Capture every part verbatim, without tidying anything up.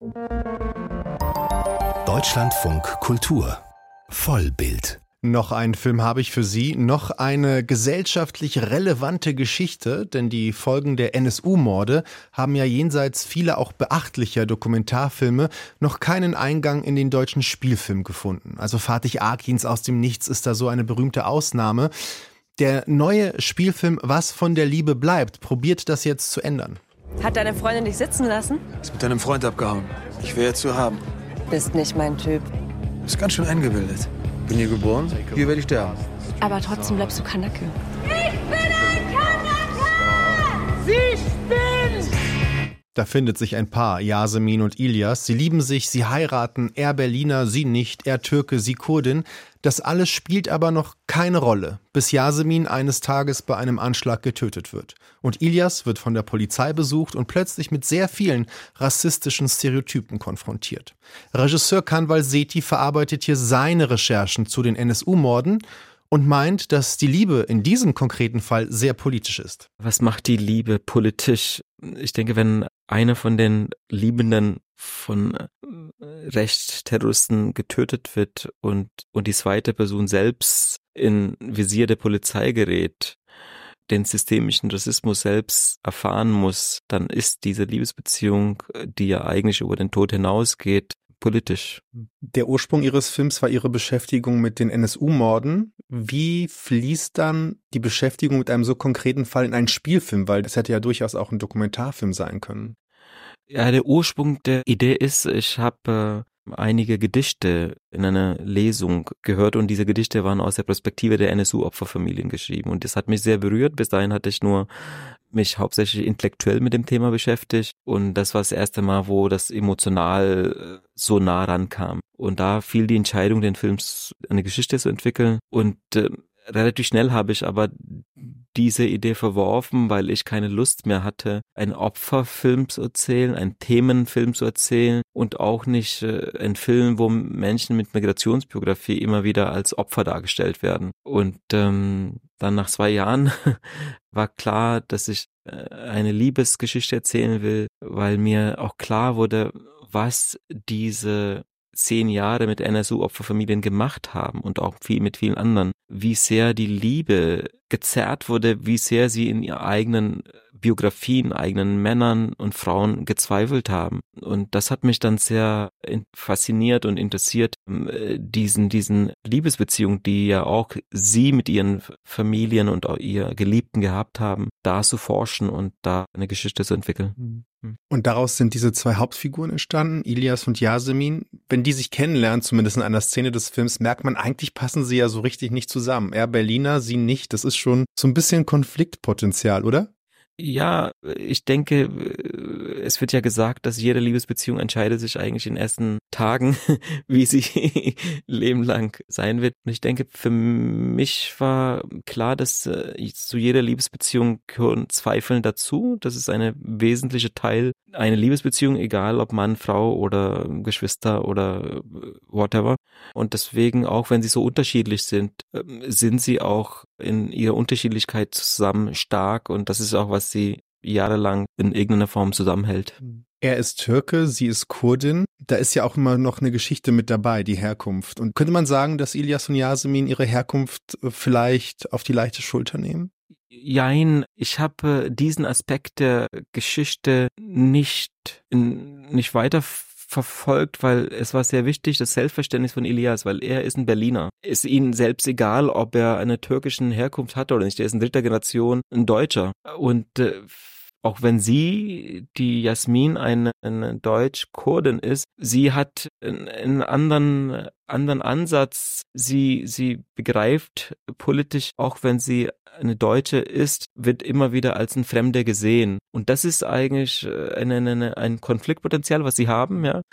Deutschlandfunk Kultur Vollbild. Noch einen Film habe ich für Sie, noch eine gesellschaftlich relevante Geschichte, denn die Folgen der N S U-Morde haben ja jenseits vieler auch beachtlicher Dokumentarfilme noch keinen Eingang in den deutschen Spielfilm gefunden. Also Fatih Akins aus dem Nichts ist da so eine berühmte Ausnahme. Der neue Spielfilm Was von der Liebe bleibt, probiert das jetzt zu ändern. Hat deine Freundin dich sitzen lassen? Ist mit deinem Freund abgehauen. Ich will jetzt zu haben. Bist nicht mein Typ. Ist ganz schön eingebildet. Bin hier geboren, hier werde ich sterben. Aber trotzdem bleibst du Kanake. Ich bin ein Kanake! Sie spinnt! Da findet sich ein Paar, Yasemin und Ilyas. Sie lieben sich, sie heiraten, er Berliner, sie nicht, er Türke, sie Kurdin. Das alles spielt aber noch keine Rolle, bis Yasemin eines Tages bei einem Anschlag getötet wird. Und Ilyas wird von der Polizei besucht und plötzlich mit sehr vielen rassistischen Stereotypen konfrontiert. Regisseur Kanwal Sethi verarbeitet hier seine Recherchen zu den N S U-Morden und meint, dass die Liebe in diesem konkreten Fall sehr politisch ist. Was macht die Liebe politisch? Ich denke, wenn einer von den Liebenden von Rechtsterroristen getötet wird und, und die zweite Person selbst in Visier der Polizei gerät, den systemischen Rassismus selbst erfahren muss, dann ist diese Liebesbeziehung, die ja eigentlich über den Tod hinausgeht, politisch. Der Ursprung Ihres Films war Ihre Beschäftigung mit den N S U-Morden. Wie fließt dann die Beschäftigung mit einem so konkreten Fall in einen Spielfilm? Weil das hätte ja durchaus auch ein Dokumentarfilm sein können. Ja, der Ursprung der Idee ist, ich habe äh, einige Gedichte in einer Lesung gehört und diese Gedichte waren aus der Perspektive der N S U-Opferfamilien geschrieben und das hat mich sehr berührt. Bis dahin hatte ich nur mich hauptsächlich intellektuell mit dem Thema beschäftigt und das war das erste Mal, wo das emotional so nah rankam. Und da fiel die Entscheidung, den Film eine Geschichte zu entwickeln und äh, relativ schnell habe ich aber diese Idee verworfen, weil ich keine Lust mehr hatte, einen Opferfilm zu erzählen, einen Themenfilm zu erzählen und auch nicht äh, einen Film, wo Menschen mit Migrationsbiografie immer wieder als Opfer dargestellt werden. Und ähm, dann nach zwei Jahren war klar, dass ich äh, eine Liebesgeschichte erzählen will, weil mir auch klar wurde, was diese zehn Jahre mit N S U-Opferfamilien gemacht haben und auch viel mit vielen anderen, wie sehr die Liebe gezerrt wurde, wie sehr sie in ihren eigenen Biografien, eigenen Männern und Frauen gezweifelt haben. Und das hat mich dann sehr fasziniert und interessiert, diesen, diesen Liebesbeziehungen, die ja auch sie mit ihren Familien und auch ihr Geliebten gehabt haben, da zu forschen und da eine Geschichte zu entwickeln. Und daraus sind diese zwei Hauptfiguren entstanden, Ilyas und Yasemin. Wenn die sich kennenlernen, zumindest in einer Szene des Films, merkt man, eigentlich passen sie ja so richtig nicht zusammen. Er Berliner, sie nicht. Das ist schon so ein bisschen Konfliktpotenzial, oder? Ja, ich denke, es wird ja gesagt, dass jede Liebesbeziehung entscheidet sich eigentlich in den ersten Tagen, wie sie lebenlang sein wird. Und ich denke, für mich war klar, dass äh, zu jeder Liebesbeziehung gehören Zweifeln dazu. Das ist eine wesentliche Teil einer Liebesbeziehung, egal ob Mann, Frau oder Geschwister oder whatever. Und deswegen, auch wenn sie so unterschiedlich sind, sind sie auch in ihrer Unterschiedlichkeit zusammen stark und das ist auch, was sie jahrelang in irgendeiner Form zusammenhält. Er ist Türke, sie ist Kurdin. Da ist ja auch immer noch eine Geschichte mit dabei, die Herkunft. Und könnte man sagen, dass Ilyas und Yasemin ihre Herkunft vielleicht auf die leichte Schulter nehmen? Jein, ich habe diesen Aspekt der Geschichte nicht, nicht weiter verfolgt, weil es war sehr wichtig, das Selbstverständnis von Ilyas, weil er ist ein Berliner. Ist ihnen selbst egal, ob er eine türkische Herkunft hat oder nicht. Er ist in dritter Generation ein Deutscher. Und äh, auch wenn sie, die Jasmin, eine, eine Deutsch-Kurdin ist, sie hat einen, einen anderen, anderen Ansatz. Sie, sie begreift politisch, auch wenn sie eine Deutsche ist, wird immer wieder als ein Fremder gesehen. Und das ist eigentlich eine, eine, ein Konfliktpotenzial, was sie haben, ja.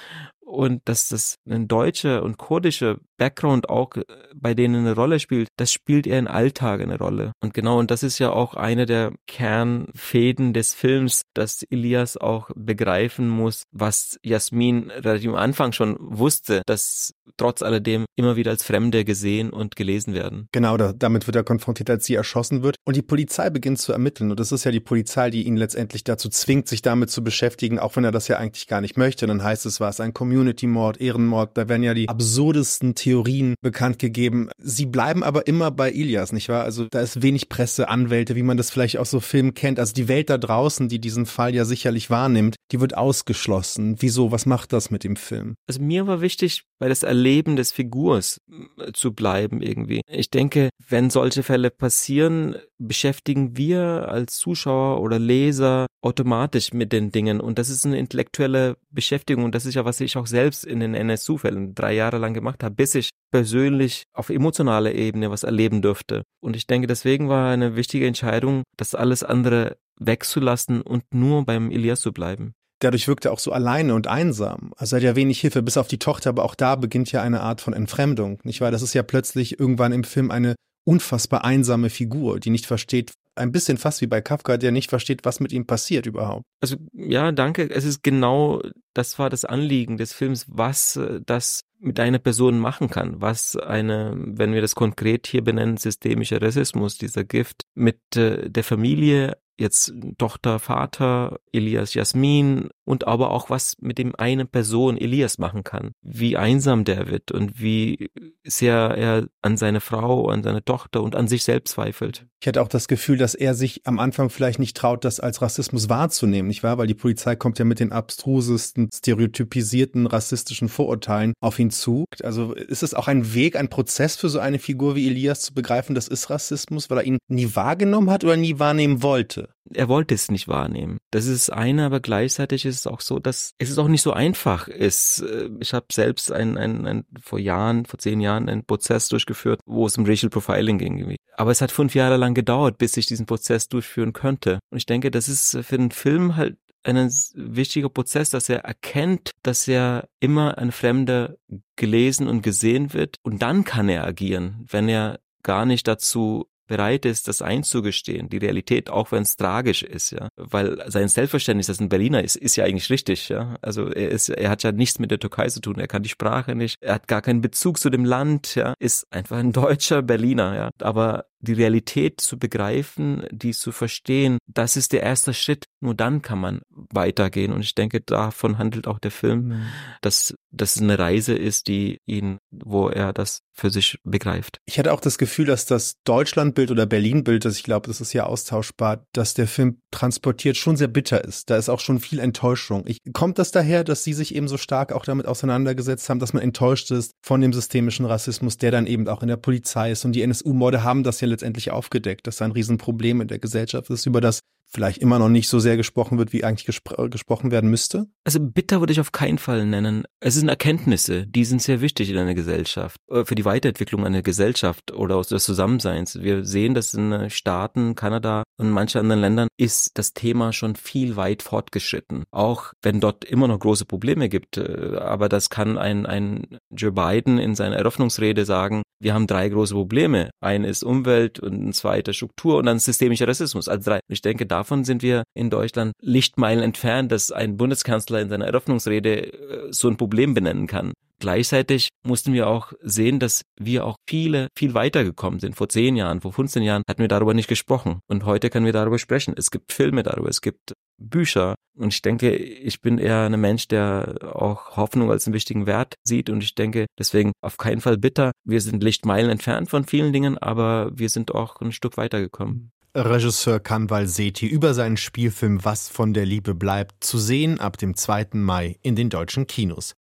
und dass das ein deutscher und kurdischer Background auch bei denen eine Rolle spielt, das spielt eher im Alltag eine Rolle. Und genau, und das ist ja auch eine der Kernfäden des Films, dass Ilyas auch begreifen muss, was Jasmin relativ am Anfang schon wusste, dass trotz alledem immer wieder als Fremde gesehen und gelesen werden. Genau, da, damit wird er konfrontiert, als sie erschossen wird. Und die Polizei beginnt zu ermitteln. Und das ist ja die Polizei, die ihn letztendlich dazu zwingt, sich damit zu beschäftigen, auch wenn er das ja eigentlich gar nicht möchte. Dann heißt es, war es ein Community-Mord, Ehrenmord. Da werden ja die absurdesten Theorien bekannt gegeben. Sie bleiben aber immer bei Ilyas, nicht wahr? Also da ist wenig Presse, Anwälte, wie man das vielleicht aus so Filmen kennt. Also die Welt da draußen, die diesen Fall ja sicherlich wahrnimmt, die wird ausgeschlossen. Wieso? Was macht das mit dem Film? Also mir war wichtig, bei das Erleben des Figurs zu bleiben irgendwie. Ich denke, wenn solche Fälle passieren, beschäftigen wir als Zuschauer oder Leser automatisch mit den Dingen. Und das ist eine intellektuelle Beschäftigung. Und das ist ja, was ich auch selbst in den N S U-Fällen drei Jahre lang gemacht habe, bis ich persönlich auf emotionaler Ebene was erleben durfte. Und ich denke, deswegen war eine wichtige Entscheidung, das alles andere wegzulassen und nur beim Ilyas zu bleiben. Dadurch wirkt er auch so alleine und einsam. Also er hat ja wenig Hilfe, bis auf die Tochter, aber auch da beginnt ja eine Art von Entfremdung, nicht wahr? Das ist ja plötzlich irgendwann im Film eine unfassbar einsame Figur, die nicht versteht, ein bisschen fast wie bei Kafka, der nicht versteht, was mit ihm passiert überhaupt. Also ja, danke. Es ist genau, das war das Anliegen des Films, was das mit einer Person machen kann, was eine, wenn wir das konkret hier benennen, systemischer Rassismus, dieser Gift mit äh, der Familie, jetzt Tochter, Vater, Ilyas, Jasmin und aber auch was mit dem einen Person Ilyas machen kann. Wie einsam der wird und wie sehr er an seine Frau, an seine Tochter und an sich selbst zweifelt. Ich hatte auch das Gefühl, dass er sich am Anfang vielleicht nicht traut, das als Rassismus wahrzunehmen, nicht wahr? Weil die Polizei kommt ja mit den abstrusesten, stereotypisierten, rassistischen Vorurteilen auf ihn zu. Also ist es auch ein Weg, ein Prozess für so eine Figur wie Ilyas zu begreifen, das ist Rassismus, weil er ihn nie wahrgenommen hat oder nie wahrnehmen wollte? Er wollte es nicht wahrnehmen. Das ist das eine, aber gleichzeitig ist es auch so, dass es auch nicht so einfach ist. Ich habe selbst ein, ein, ein, vor Jahren, vor zehn Jahren einen Prozess durchgeführt, wo es um Racial Profiling ging. Aber es hat fünf Jahre lang gedauert, bis ich diesen Prozess durchführen könnte. Und ich denke, das ist für den Film halt ein wichtiger Prozess, dass er erkennt, dass er immer ein Fremder gelesen und gesehen wird. Und dann kann er agieren, wenn er gar nicht dazu bereit ist, das einzugestehen, die Realität, auch wenn es tragisch ist, ja, weil sein Selbstverständnis, dass ein Berliner ist, ist ja eigentlich richtig, ja, also er ist, er hat ja nichts mit der Türkei zu tun, er kann die Sprache nicht, er hat gar keinen Bezug zu dem Land, ja, ist einfach ein deutscher Berliner, ja, aber die Realität zu begreifen, die zu verstehen, das ist der erste Schritt. Nur dann kann man weitergehen. Und ich denke, davon handelt auch der Film, mhm. dass das eine Reise ist, die ihn, wo er das für sich begreift. Ich hatte auch das Gefühl, dass das Deutschlandbild oder Berlin-Bild, das ich glaube, das ist ja austauschbar, dass der Film transportiert, schon sehr bitter ist. Da ist auch schon viel Enttäuschung. Ich, kommt das daher, dass Sie sich eben so stark auch damit auseinandergesetzt haben, dass man enttäuscht ist von dem systemischen Rassismus, der dann eben auch in der Polizei ist? Und die N S U-Morde haben das ja letztendlich aufgedeckt, dass da ein Riesenproblem in der Gesellschaft ist, über das vielleicht immer noch nicht so sehr gesprochen wird, wie eigentlich gespr- gesprochen werden müsste? Also bitter würde ich auf keinen Fall nennen. Es sind Erkenntnisse, die sind sehr wichtig in einer Gesellschaft, für die Weiterentwicklung einer Gesellschaft oder aus des Zusammenseins. Wir sehen, dass in Staaten, Kanada und manchen anderen Ländern ist das Thema schon viel weit fortgeschritten. Auch wenn dort immer noch große Probleme gibt. Aber das kann ein, ein Joe Biden in seiner Eröffnungsrede sagen, wir haben drei große Probleme. Ein ist Umwelt und ein zweiter Struktur und dann systemischer Rassismus. Also drei. Ich denke, davon sind wir in Deutschland Lichtmeilen entfernt, dass ein Bundeskanzler in seiner Eröffnungsrede so ein Problem benennen kann. Gleichzeitig mussten wir auch sehen, dass wir auch viele, viel weitergekommen sind. Vor zehn Jahren, vor fünfzehn Jahren hatten wir darüber nicht gesprochen. Und heute können wir darüber sprechen. Es gibt Filme darüber, es gibt Bücher. Und ich denke, ich bin eher ein Mensch, der auch Hoffnung als einen wichtigen Wert sieht. Und ich denke, deswegen auf keinen Fall bitter. Wir sind Lichtmeilen entfernt von vielen Dingen, aber wir sind auch ein Stück weitergekommen. Regisseur Kanwal Sethi über seinen Spielfilm Was von der Liebe bleibt, zu sehen ab dem zweiten Mai in den deutschen Kinos.